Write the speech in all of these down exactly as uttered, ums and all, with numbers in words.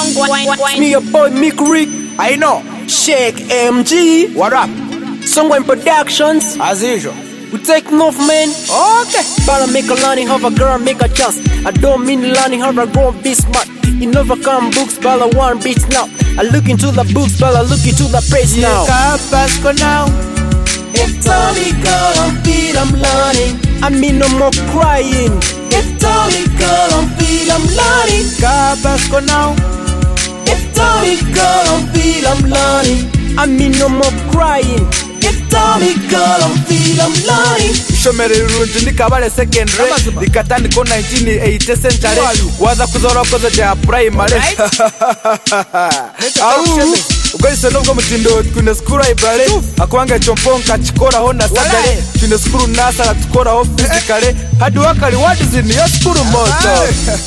It's me, your boy Mick Rick. I know. Shake M G. What up? Songwine Productions. As usual. We take off, man. Okay. But I make a learning, have a girl, make a chance. I don't mean learning, have a go be smart. You never come books, but I want beats now. I look into the books, but I look into the page now. Pasco now. It's only girl, I'm feet, I'm learning. I mean no more crying. It's only girl, I'm feet, I'm learning. Pasco now. It's only girl, I'm feet, I'm learning. I mean no more crying. It's only girl, I'm feet, I'm learning. Shomeri runji nikabale secondary nikatandiko nineteen eighty century waza kuzora koza ja primary au ubwo nubwo mutindo twine school library akwanga chomponka chikora ho na sagare twine school nasa tukora ho physically hadi wakali what is in your school motto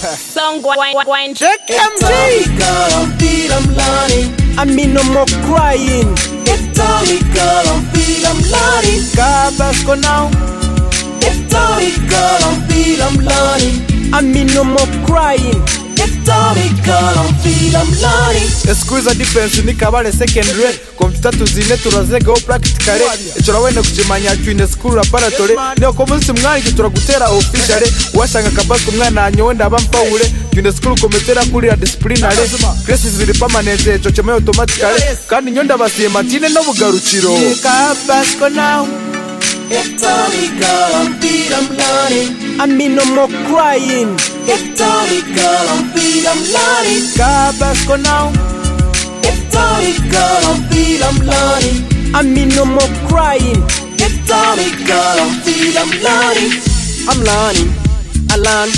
Songwine check M G girl, I'm feet, I'm learning. I mean no more crying. It's only girl, I'm feet, I'm learning. Pasco now. It's only girl, I'm feet, I'm learning. I mean no more crying. It's only girl, I'm feet, I'm learning. Excuse difference nikabale secondary computer tuzine turazega o practically icora wene kujimanya twine school laboratory ne komunsi mwari turagutera officially washanga kabasco mwana anyonda bampawule twine school kometera kuri disciplinary classes ziri permanent eco cheme automatically kandi nyonda basiye matine no bugarukiro Pasco now. It's only girl, I'm feet, I'm learning. I mean no more crying. It's only girl, I'm feet, I'm learning. Pasco now. It's only girl, I'm feet, I'm learning. I mean no more crying. It's only girl, I'm feet, I'm learning. I'm learning, I learn.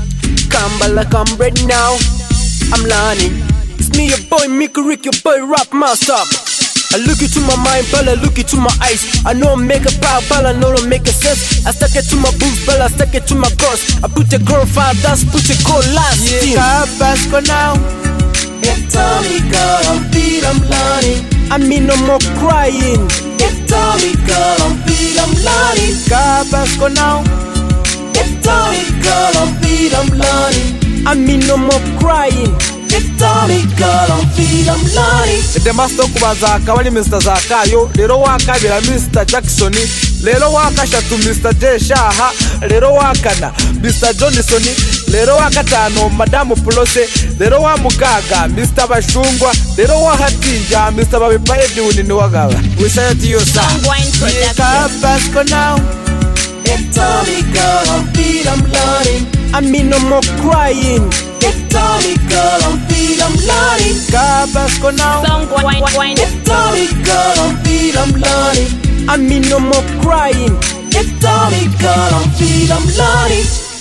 Come like I'm ready now. I'm learning. It's me, your boy Mick Rick, your boy Rap Master. I look into my mind, but I look into my eyes. I know I make a power, but I know I make a sense. I stuck it to my boots, but I stuck it to my girls. I put the girl five, that's put the girl last. Yeah, Pasco now. It's only girl, I'm feet, I'm learning. I mean no more crying. It's only girl, I'm feet, I'm learning. Pasco now. It's only girl, I'm feet, I'm learning. I mean no more crying. It's only girl, I'm feet, I'm learning. The master kubaza akabali Mister Zakayo lero wakabira Mister Jackson lero wakashatu Mister J Shaha lero wakana Mister Johnson lero wakatano Madam Pulose lero wa mukaga Mister Bashungwa lero wahatija Mister Babipa Edwin ni wagaba we say to you sir Pasco now. It's only girl, I'm feet, I'm learning. I mean no more crying. It's only girl, I'm feet, I'm learning. Pasco now. It's only girl, I'm feet, I'm learning. I mean no more crying. It's only girl, I'm feet, I'm learning.